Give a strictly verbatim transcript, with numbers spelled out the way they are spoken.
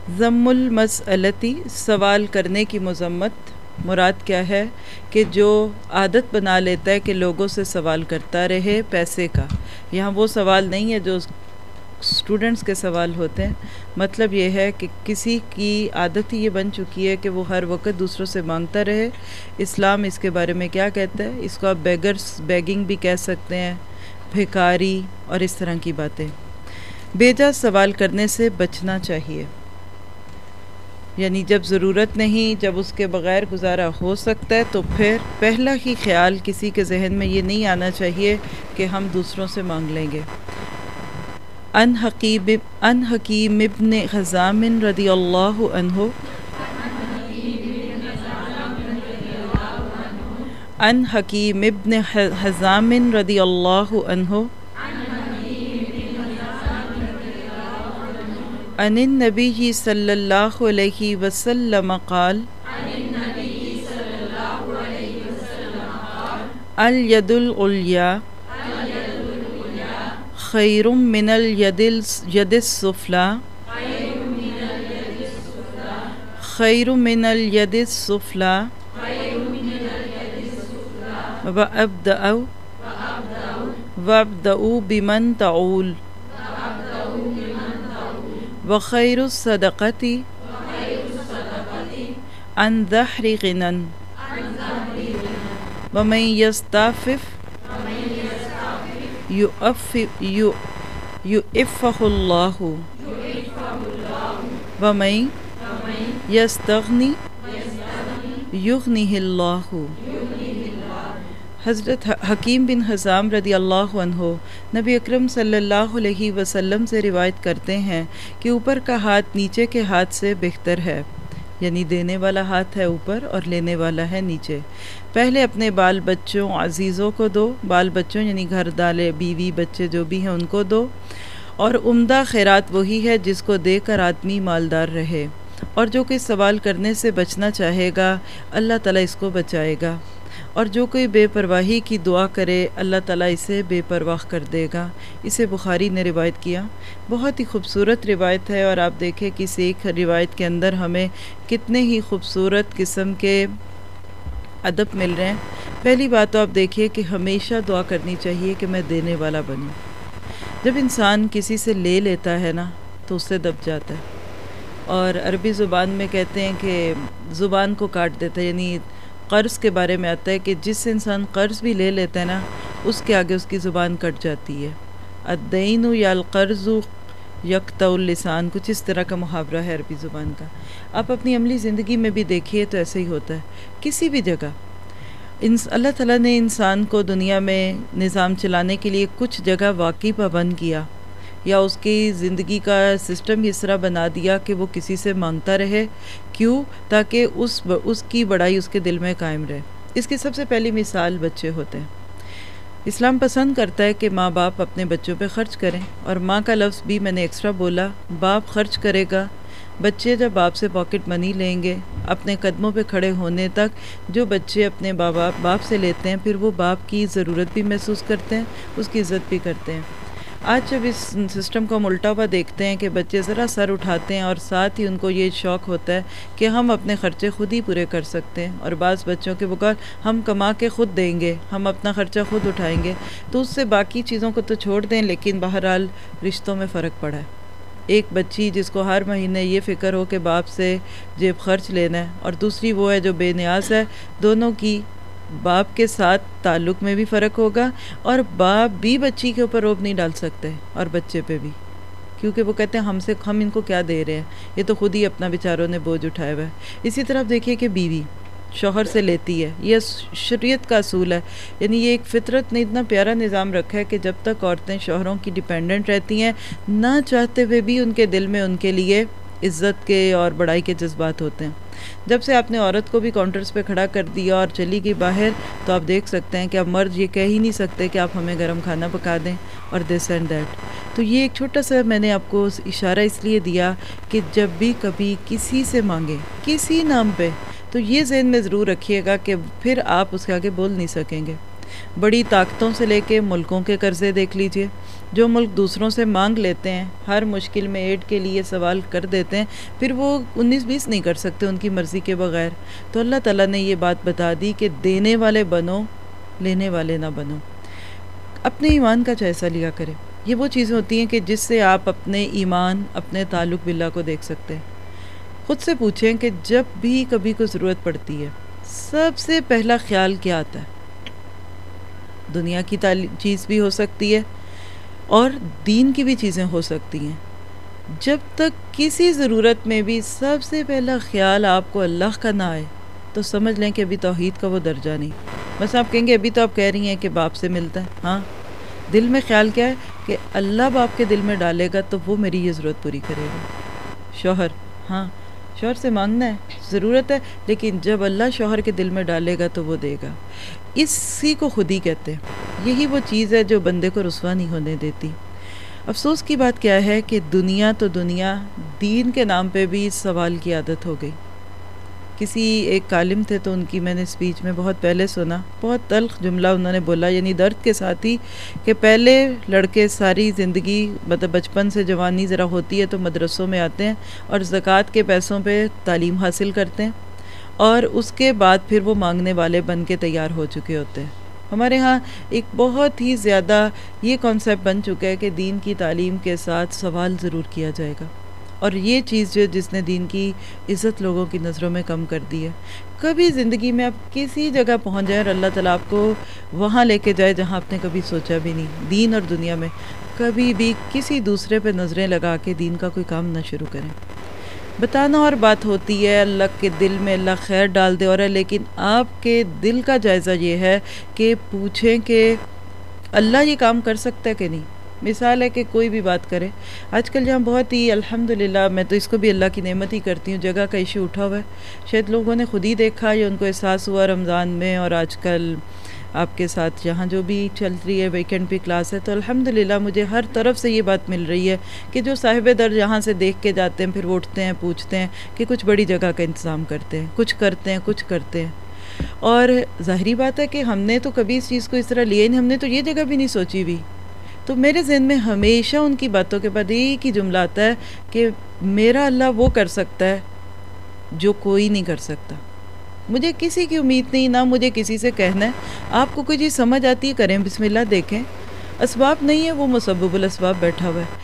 ذم المسئلتی، سوال کرنے کی مذمت۔ مراد کیا ہے کہ جو عادت بنا لیتا ہے کہ لوگوں سے سوال کرتا رہے پیسے کا۔ یہاں وہ سوال نہیں ہے جو اسٹوڈنٹس کے سوال ہوتے ہیں، مطلب یہ ہے کہ کسی کی عادت ہی یہ بن چکی ہے کہ وہ ہر وقت دوسروں سے مانگتا رہے۔ اسلام اس کے بارے میں کیا کہتا ہے؟ اس کو آپ بیگرس بیگنگ بھی کہہ سکتے ہیں، بھکاری اور اس طرح کی باتیں۔ بیجا سوال کرنے سے بچنا چاہیے، یعنی جب ضرورت نہیں، جب اس کے بغیر گزارا ہو سکتا ہے تو پھر پہلا ہی خیال کسی کے ذہن میں یہ نہیں آنا چاہیے کہ ہم دوسروں سے مانگ لیں گے۔ ان حکیم ان حکیم ابن حزام رضی اللہ عنہ ان حکیم ابن حزام رضی اللہ عنہ عن النبی صلی اللہ علیہ وسلم قال الید العلیٰ خیر من الید الید السفلی خیر من الید السفلی وابدأوا وابدأوا بمن تعول وخیر الصدقۃ عن ظہر غنی ومن یستعفف یعفہ اللہ ومن یستغنی یغنہ اللہ۔ حضرت حکیم بن حزام رضی اللہ عنہ نبی اکرم صلی اللہ علیہ وسلم سے روایت کرتے ہیں کہ اوپر کا ہاتھ نیچے کے ہاتھ سے بہتر ہے، یعنی دینے والا ہاتھ ہے اوپر اور لینے والا ہے نیچے۔ پہلے اپنے بال بچوں عزیزوں کو دو، بال بچوں یعنی گھر دالے بیوی بچے جو بھی ہیں ان کو دو، اور عمدہ خیرات وہی ہے جس کو دے کر آدمی مالدار رہے، اور جو کوئی سوال کرنے سے بچنا چاہے گا اللہ تعالیٰ اس کو بچائے گا، اور جو کوئی بے پرواہی کی دعا کرے اللہ تعالیٰ اسے بے پرواہ کر دے گا۔ اسے بخاری نے روایت کیا۔ بہت ہی خوبصورت روایت ہے، اور آپ دیکھیں کہ اس ایک روایت کے اندر ہمیں کتنے ہی خوبصورت قسم کے ادب مل رہے ہیں۔ پہلی بات تو آپ دیکھیے کہ ہمیشہ دعا کرنی چاہیے کہ میں دینے والا بنوں۔ جب انسان کسی سے لے لیتا ہے نا تو اس سے دب جاتا ہے، اور عربی زبان میں کہتے ہیں کہ زبان کو کاٹ دیتا ہے، یعنی قرض کے بارے میں آتا ہے کہ جس سے انسان قرض بھی لے لیتا ہے نا اس کے آگے اس کی زبان کٹ جاتی ہے۔ الدین یا القرض یقطع اللسان، کچھ اس طرح کا محاورہ ہے عربی زبان کا۔ آپ اپنی عملی زندگی میں بھی دیکھیے تو ایسے ہی ہوتا ہے، کسی بھی جگہ اللہ تعالیٰ نے انسان کو دنیا میں نظام چلانے کے لیے کچھ جگہ واقعی پابند کیا، یا اس کی زندگی کا سسٹم اس طرح بنا دیا کہ وہ کسی سے مانگتا رہے۔ کیوں؟ تاکہ اس اس کی بڑائی اس کے دل میں قائم رہے۔ اس کی سب سے پہلی مثال بچے ہوتے ہیں۔ اسلام پسند کرتا ہے کہ ماں باپ اپنے بچوں پہ خرچ کریں، اور ماں کا لفظ بھی میں نے ایکسٹرا بولا، باپ خرچ کرے گا۔ بچے جب باپ سے پاکٹ منی لیں گے اپنے قدموں پہ کھڑے ہونے تک، جو بچے اپنے باپ باپ سے لیتے ہیں پھر وہ باپ کی ضرورت بھی محسوس کرتے ہیں، اس کی عزت بھی کرتے ہیں۔ آج جب اس سسٹم کو ہم الٹا ہوا دیکھتے ہیں کہ بچے ذرا سر اٹھاتے ہیں اور ساتھ ہی ان کو یہ شوق ہوتا ہے کہ ہم اپنے خرچے خود ہی پورے کر سکتے ہیں، اور بعض بچوں کے بقول ہم کما کے خود دیں گے، ہم اپنا خرچہ خود اٹھائیں گے، تو اس سے باقی چیزوں کو تو چھوڑ دیں، لیکن بہرحال رشتوں میں فرق پڑا ہے۔ ایک بچی جس کو ہر مہینے یہ فکر ہو کہ باپ سے جیب خرچ لینا ہے، اور دوسری وہ ہے جو بے نیاز ہے، دونوں کی باپ کے ساتھ تعلق میں بھی فرق ہوگا، اور باپ بھی بچی کے اوپر روب نہیں ڈال سکتے، اور بچے پہ بھی، کیونکہ وہ کہتے ہیں ہم سے ہم ان کو کیا دے رہے ہیں، یہ تو خود ہی اپنا بیچاروں نے بوجھ اٹھایا ہوا ہے۔ اسی طرح دیکھیے کہ بیوی شوہر سے لیتی ہے، یہ شریعت کا اصول ہے، یعنی یہ ایک فطرت نے اتنا پیارا نظام رکھا ہے کہ جب تک عورتیں شوہروں کی ڈیپینڈنٹ رہتی ہیں، نہ چاہتے ہوئے بھی ان کے دل میں ان کے لیے عزت کے اور بڑائی کے جذبات ہوتے ہیں۔ جب سے آپ نے عورت کو بھی کاؤنٹرز پہ کھڑا کر دیا اور چلی گئی باہر، تو آپ دیکھ سکتے ہیں کہ اب مرد یہ کہہ ہی نہیں سکتے کہ آپ ہمیں گرم کھانا پکا دیں اور دس اینڈ دیٹ۔ تو یہ ایک چھوٹا سا میں نے آپ کو اشارہ اس لیے دیا کہ جب بھی کبھی کسی سے مانگیں کسی نام پہ، تو یہ ذہن میں ضرور رکھیے گا کہ پھر آپ اس کے آگے بول نہیں سکیں گے۔ بڑی طاقتوں سے لے کے ملکوں کے قرضے دیکھ لیجئے، جو ملک دوسروں سے مانگ لیتے ہیں، ہر مشکل میں ایڈ کے لیے سوال کر دیتے ہیں، پھر وہ انیس بیس نہیں کر سکتے ان کی مرضی کے بغیر۔ تو اللہ تعالیٰ نے یہ بات بتا دی کہ دینے والے بنو، لینے والے نہ بنو۔ اپنے ایمان کا جائزہ لیا کرے۔ یہ وہ چیزیں ہوتی ہیں کہ جس سے آپ اپنے ایمان، اپنے تعلق باللہ کو دیکھ سکتے ہیں۔ خود سے پوچھیں کہ جب بھی کبھی کوئی ضرورت پڑتی ہے، سب سے پہلا خیال کیا آتا ہے؟ دنیا کی چیز بھی ہو سکتی ہے اور دین کی بھی چیزیں ہو سکتی ہیں۔ جب تک کسی ضرورت میں بھی سب سے پہلا خیال آپ کو اللہ کا نہ آئے تو سمجھ لیں کہ ابھی توحید کا وہ درجہ نہیں۔ بس آپ کہیں گے ابھی تو آپ کہہ رہی ہیں کہ باپ سے ملتا ہے، ہاں، دل میں خیال کیا ہے کہ اللہ باپ کے دل میں ڈالے گا تو وہ میری یہ ضرورت پوری کرے گا۔ شوہر، ہاں، شوہر سے مانگنا ہے، ضرورت ہے، لیکن جب اللہ شوہر کے دل میں ڈالے گا تو وہ دے گا۔ اسی کو خود ہی کہتے ہیں۔ یہی وہ چیز ہے جو بندے کو رسوا نہیں ہونے دیتی۔ افسوس کی بات کیا ہے کہ دنیا تو دنیا، دین کے نام پہ بھی سوال کی عادت ہو گئی۔ کسی ایک عالم تھے تو ان کی میں نے سپیچ میں بہت پہلے سنا، بہت تلخ جملہ انہوں نے بولا، یعنی درد کے ساتھ ہی، کہ پہلے لڑکے ساری زندگی مطلب بچپن سے جوانی ذرا ہوتی ہے تو مدرسوں میں آتے ہیں اور زکوٰۃ کے پیسوں پہ تعلیم حاصل کرتے ہیں، اور اس کے بعد پھر وہ مانگنے والے بن کے تیار ہو چکے ہوتے ہیں۔ ہمارے ہاں ایک بہت ہی زیادہ یہ کانسیپٹ بن چکا ہے کہ دین کی تعلیم کے ساتھ سوال ضرور کیا جائے گا، اور یہ چیز جو جس نے دین کی عزت لوگوں کی نظروں میں کم کر دی ہے۔ کبھی زندگی میں آپ کسی جگہ پہنچ جائیں اور اللہ تعالیٰ آپ کو وہاں لے کے جائے جہاں آپ نے کبھی سوچا بھی نہیں، دین اور دنیا میں، کبھی بھی کسی دوسرے پہ نظریں لگا کے دین کا کوئی کام نہ شروع کریں۔ بتانا اور بات ہوتی ہے، اللہ کے دل میں اللہ خیر ڈال دے اور ہے، لیکن آپ کے دل کا جائزہ یہ ہے کہ پوچھیں کہ اللہ یہ کام کر سکتا ہے کہ نہیں۔ مثال ہے کہ کوئی بھی بات کرے، آج کل جہاں بہت ہی الحمدللہ، میں تو اس کو بھی اللہ کی نعمت ہی کرتی ہوں، جگہ کا ایشو اٹھا ہوا ہے، شاید لوگوں نے خود ہی دیکھا یا ان کو احساس ہوا رمضان میں، اور آج کل آپ کے ساتھ یہاں جو بھی چل رہی ہے ویکینڈ پہ کلاس ہے، تو الحمدللہ مجھے ہر طرف سے یہ بات مل رہی ہے کہ جو صاحب در یہاں سے دیکھ کے جاتے ہیں، پھر وہ اٹھتے ہیں، پوچھتے ہیں کہ کچھ بڑی جگہ کا انتظام کرتے ہیں، کچھ کرتے ہیں، کچھ کرتے ہیں۔ اور ظاہری بات ہے کہ ہم نے تو کبھی اس چیز کو اس طرح لیا ہی نہیں، ہم نے تو یہ جگہ بھی نہیں سوچی بھی۔ تو میرے ذہن میں ہمیشہ ان کی باتوں کے بعد ایک ہی جملہ آتا ہے کہ میرا اللہ وہ کر سکتا ہے جو کوئی نہیں کر سکتا۔ مجھے کسی کی امید نہیں، نہ مجھے کسی سے کہنا ہے۔ آپ کو کوئی چیز سمجھ آتی ہے، کریں، بسم اللہ، دیکھیں۔ اسباب نہیں ہے، وہ مسبب الاسباب بیٹھا ہوا ہے۔